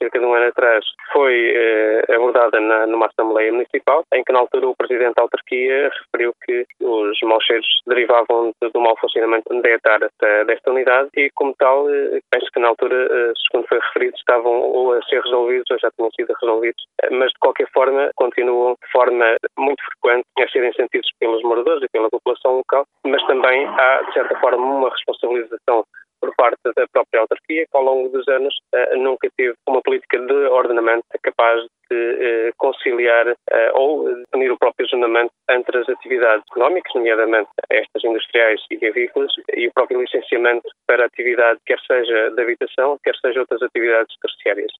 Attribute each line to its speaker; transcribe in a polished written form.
Speaker 1: cerca de um ano atrás, foi abordada numa Assembleia Municipal, em que na altura o Presidente da Autarquia referiu que os maus cheiros derivavam do mau funcionamento dietário desta unidade e, como tal, penso que na altura, segundo foi referido, estavam ou a ser resolvidos ou já tinham sido resolvidos, mas de qualquer forma continuam de forma muito frequente a serem sentidos pelos moradores e pela população local, mas também há, de certa forma, uma responsabilização por parte da própria autarquia, que ao longo dos anos nunca teve uma política de ordenamento capaz de conciliar ou definir o próprio zonamento entre as atividades económicas, nomeadamente estas industriais e agrícolas, e o próprio licenciamento para a atividade, quer seja de habitação, quer seja outras atividades terciárias.